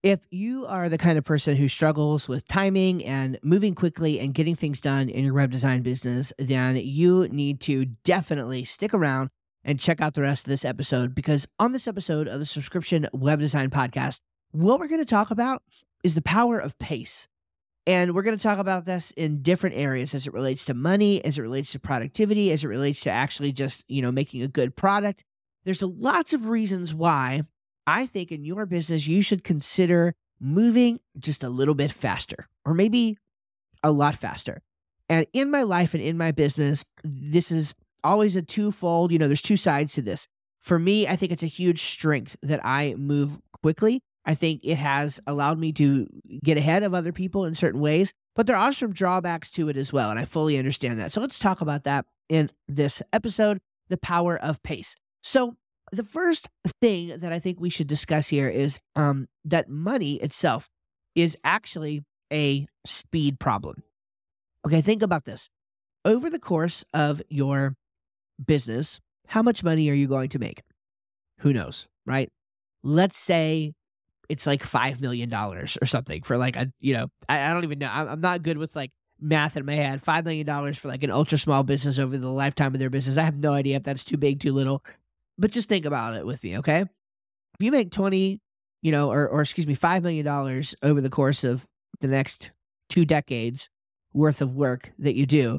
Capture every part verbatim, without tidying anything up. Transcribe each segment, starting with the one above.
If you are the kind of person who struggles with timing and moving quickly and getting things done in your web design business, then you need to definitely stick around and check out the rest of this episode, because on this episode of the Subscription Web Design Podcast, what we're going to talk about is the power of pace. And we're going to talk about this in different areas as it relates to money, as it relates to productivity, as it relates to actually just, you know, making a good product. There's a lots of reasons why I think in your business, you should consider moving just a little bit faster, or maybe a lot faster. And in my life and in my business, this is always a twofold, you know, there's two sides to this. For me, I think it's a huge strength that I move quickly. I think it has allowed me to get ahead of other people in certain ways, but there are some drawbacks to it as well. And I fully understand that. So let's talk about that in this episode, the power of pace. So the first thing that I think we should discuss here is um, that money itself is actually a speed problem. Okay, think about this. Over the course of your business, how much money are you going to make? Who knows, right? Let's say it's like five million dollars or something for like a, you know, I, I don't even know. I'm, I'm not good with like math in my head. five million dollars for like an ultra small business over the lifetime of their business. I have no idea if that's too big, too little. But just think about it with me, okay? If you make twenty, you know, or or excuse me, five million dollars over the course of the next two decades worth of work that you do,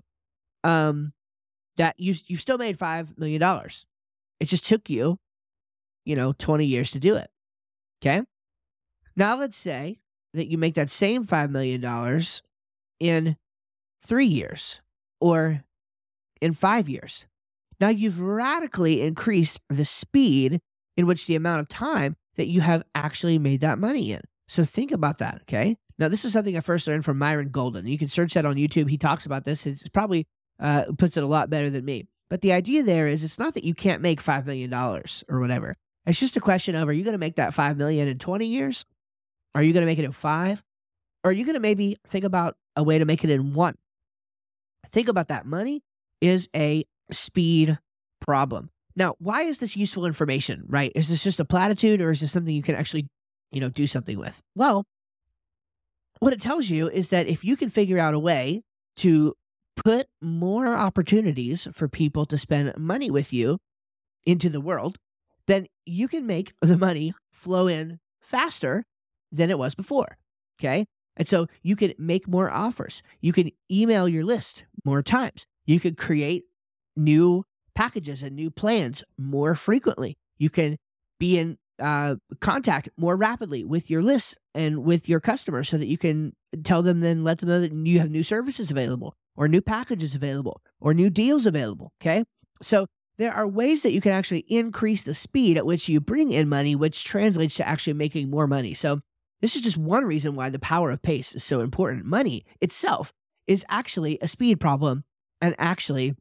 um, that you you still made five million dollars. It just took you, you know, twenty years to do it. Okay? Now let's say that you make that same five million dollars in three years or in five years. Now you've radically increased the speed in which the amount of time that you have actually made that money in. So think about that, okay? Now this is something I first learned from Myron Golden. You can search that on YouTube. He talks about this. It's probably uh, puts it a lot better than me. But the idea there is it's not that you can't make five million dollars or whatever. It's just a question of, are you going to make that five million dollars in twenty years? Are you going to make it in five? Or are you going to maybe think about a way to make it in one? Think about that. Money is a speed problem. Now, why is this useful information, right? Is this just a platitude, or is this something you can actually, you know, do something with? Well, what it tells you is that if you can figure out a way to put more opportunities for people to spend money with you into the world, then you can make the money flow in faster than it was before, okay? And so you can make more offers. You can email your list more times. You can create new packages and new plans more frequently. You can be in uh, contact more rapidly with your list and with your customers so that you can tell them, then let them know that you have new services available or new packages available or new deals available, okay? So there are ways that you can actually increase the speed at which you bring in money, which translates to actually making more money. So this is just one reason why the power of pace is so important. Money itself is actually a speed problem and actually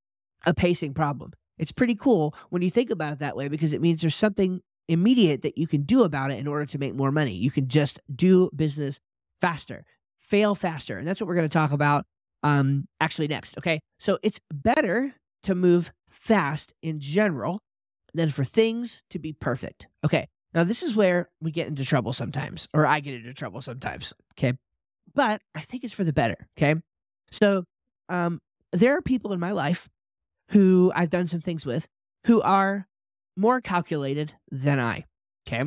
a pacing problem. It's pretty cool when you think about it that way, because it means there's something immediate that you can do about it in order to make more money. You can just do business faster, fail faster. And that's what we're going to talk about um, actually next, okay? So it's better to move fast in general than for things to be perfect. Okay, now this is where we get into trouble sometimes, or I get into trouble sometimes, okay? But I think it's for the better, okay? So um, there are people in my life who I've done some things with who are more calculated than I, okay?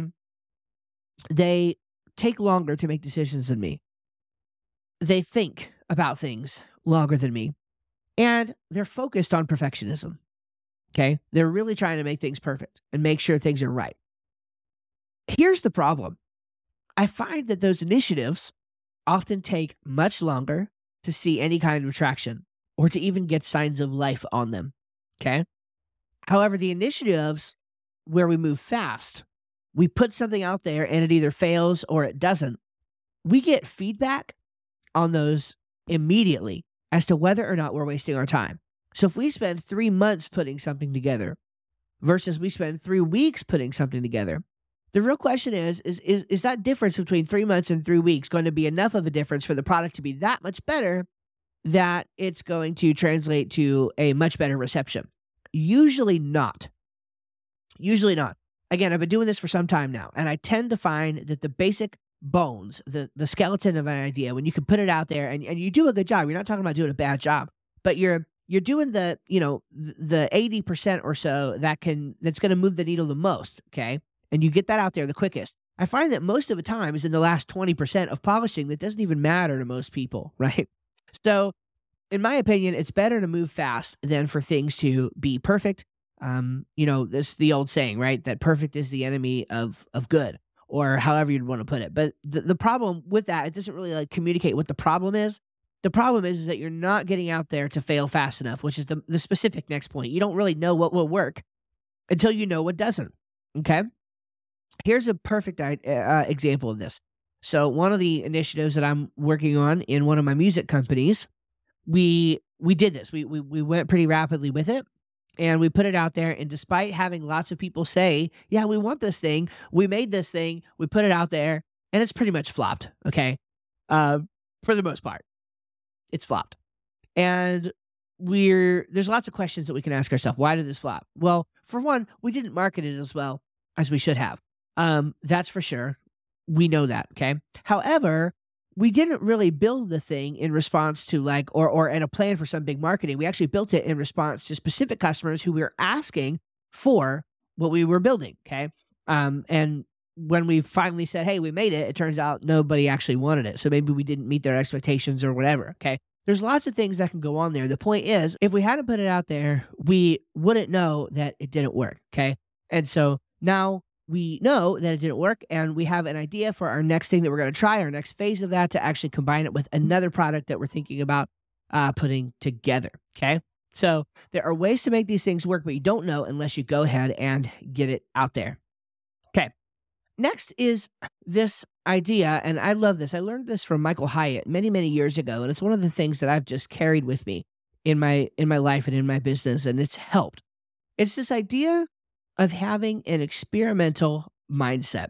They take longer to make decisions than me. They think about things longer than me. And they're focused on perfectionism, okay? They're really trying to make things perfect and make sure things are right. Here's the problem. I find that those initiatives often take much longer to see any kind of traction or to even get signs of life on them, okay? However, the initiatives where we move fast, we put something out there and it either fails or it doesn't, we get feedback on those immediately as to whether or not we're wasting our time. So if we spend three months putting something together versus we spend three weeks putting something together, the real question is, is, is, is that difference between three months and three weeks going to be enough of a difference for the product to be that much better that it's going to translate to a much better reception? Usually not. Usually not. Again, I've been doing this for some time now, and I tend to find that the basic bones, the the skeleton of an idea, when you can put it out there and, and you do a good job. You're not talking about doing a bad job, but you're you're doing the, you know, th- the eighty percent or so that can that's going to move the needle the most, okay? And you get that out there the quickest. I find that most of the time is in the last twenty percent of polishing that doesn't even matter to most people, right? So, in my opinion, it's better to move fast than for things to be perfect. Um, you know, this the old saying, right? That perfect is the enemy of of good, or however you'd want to put it. But the, the problem with that, it doesn't really like communicate what the problem is. The problem is, is that you're not getting out there to fail fast enough, which is the, the specific next point. You don't really know what will work until you know what doesn't. Okay. Here's a perfect uh, example of this. So one of the initiatives that I'm working on in one of my music companies, we we did this. We we we went pretty rapidly with it, and we put it out there. And despite having lots of people say, "Yeah, we want this thing," we made this thing, we put it out there, and it's pretty much flopped. Okay, uh, for the most part, it's flopped. And we're there's lots of questions that we can ask ourselves. Why did this flop? Well, for one, we didn't market it as well as we should have. Um, that's for sure. We know that. Okay. However, we didn't really build the thing in response to like, or, or in a plan for some big marketing. We actually built it in response to specific customers who we were asking for what we were building. Okay. Um, and when we finally said, "Hey, we made it," it turns out nobody actually wanted it. So maybe we didn't meet their expectations or whatever. Okay. There's lots of things that can go on there. The point is, if we hadn't put it out there, we wouldn't know that it didn't work. Okay. And so now we know that it didn't work, and we have an idea for our next thing that we're going to try, our next phase of that, to actually combine it with another product that we're thinking about uh, putting together. Okay. So there are ways to make these things work, but you don't know unless you go ahead and get it out there. Okay. Next is this idea, and I love this. I learned this from Michael Hyatt many, many years ago, and it's one of the things that I've just carried with me in my in my life and in my business, and it's helped. It's this idea of having an experimental mindset,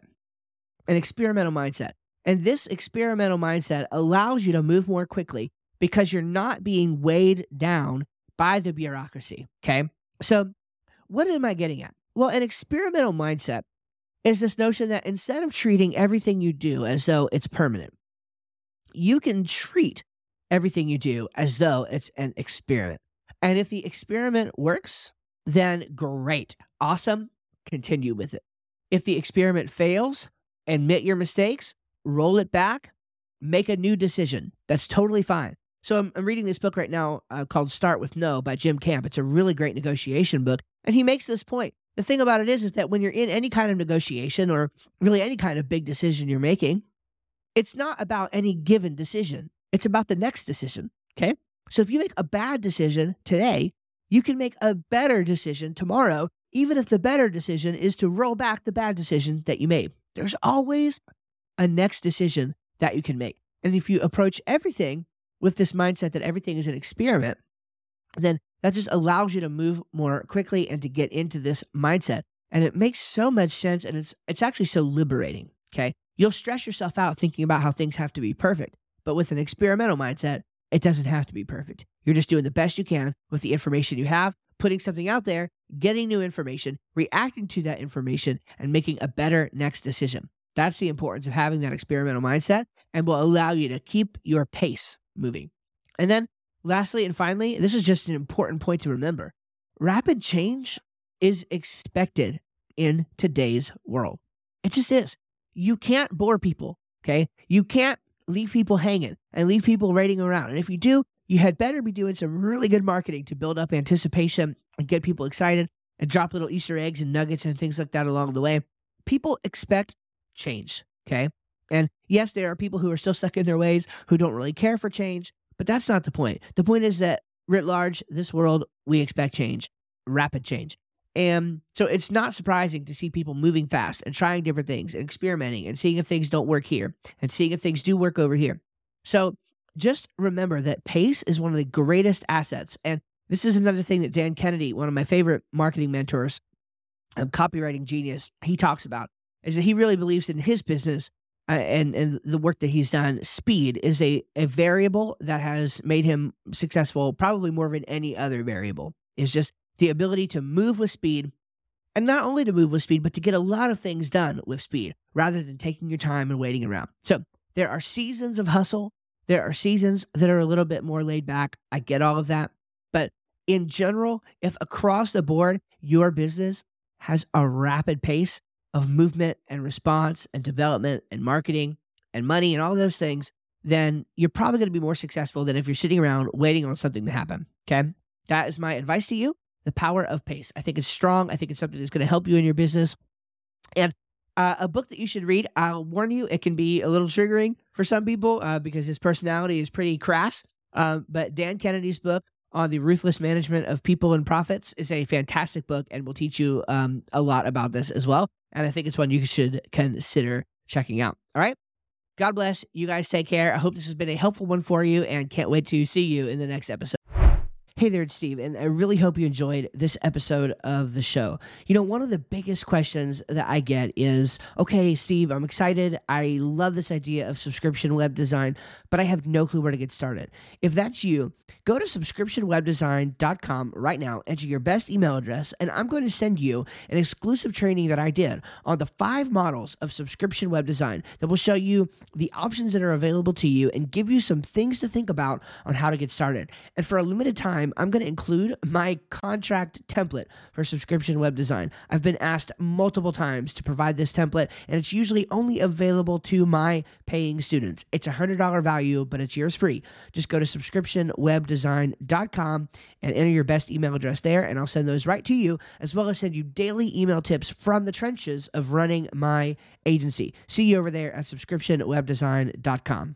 an experimental mindset. And this experimental mindset allows you to move more quickly because you're not being weighed down by the bureaucracy. Okay. So what am I getting at? Well, an experimental mindset is this notion that instead of treating everything you do as though it's permanent, you can treat everything you do as though it's an experiment. And if the experiment works, then great, awesome, continue with it. If the experiment fails, admit your mistakes, roll it back, make a new decision. That's totally fine. So I'm, I'm reading this book right now uh, called Start With No by Jim Camp. It's a really great negotiation book. And he makes this point. The thing about it is, is that when you're in any kind of negotiation or really any kind of big decision you're making, it's not about any given decision. It's about the next decision. Okay. So if you make a bad decision today, you can make a better decision tomorrow, even if the better decision is to roll back the bad decision that you made. There's always a next decision that you can make. And if you approach everything with this mindset that everything is an experiment, then that just allows you to move more quickly and to get into this mindset. And it makes so much sense, and it's it's actually so liberating, okay? You'll stress yourself out thinking about how things have to be perfect. But with an experimental mindset, it doesn't have to be perfect. You're just doing the best you can with the information you have, putting something out there, getting new information, reacting to that information, and making a better next decision. That's the importance of having that experimental mindset, and will allow you to keep your pace moving. And then lastly and finally, this is just an important point to remember. Rapid change is expected in today's world. It just is. You can't bore people, okay? You can't leave people hanging and leave people waiting around. And if you do, you had better be doing some really good marketing to build up anticipation and get people excited and drop little Easter eggs and nuggets and things like that along the way. People expect change, okay? And yes, there are people who are still stuck in their ways, who don't really care for change, but that's not the point. The point is that writ large, this world, we expect change, rapid change. And so it's not surprising to see people moving fast and trying different things and experimenting and seeing if things don't work here and seeing if things do work over here. So just remember that pace is one of the greatest assets. And this is another thing that Dan Kennedy, one of my favorite marketing mentors, a copywriting genius, he talks about, is that he really believes in his business uh, and, and the work that he's done. Speed is a, a variable that has made him successful probably more than any other variable. It's just the ability to move with speed And not only to move with speed, but to get a lot of things done with speed rather than taking your time and waiting around. So there are seasons of hustle. There are seasons that are a little bit more laid back. I get all of that. But in general, if across the board, your business has a rapid pace of movement and response and development and marketing and money and all those things, then you're probably going to be more successful than if you're sitting around waiting on something to happen. Okay. That is my advice to you. The power of pace. I think it's strong. I think it's something that's going to help you in your business. And uh, a book that you should read, I'll warn you, it can be a little triggering for some people uh, because his personality is pretty crass. Um, but Dan Kennedy's book on the ruthless management of people and profits is a fantastic book and will teach you um, a lot about this as well. And I think it's one you should consider checking out. All right. God bless. You guys take care. I hope this has been a helpful one for you and can't wait to see you in the next episode. Hey there, it's Steve, and I really hope you enjoyed this episode of the show. You know, one of the biggest questions that I get is, okay, Steve, I'm excited. I love this idea of subscription web design, but I have no clue where to get started. If that's you, go to subscription web design dot com right now, enter your best email address, and I'm going to send you an exclusive training that I did on the five models of subscription web design that will show you the options that are available to you and give you some things to think about on how to get started. And for a limited time, I'm going to include my contract template for subscription web design. I've been asked multiple times to provide this template, and it's usually only available to my paying students. It's a one hundred dollars value, but it's yours free. Just go to subscription web design dot com and enter your best email address there, and I'll send those right to you, as well as send you daily email tips from the trenches of running my agency. See you over there at subscription web design dot com.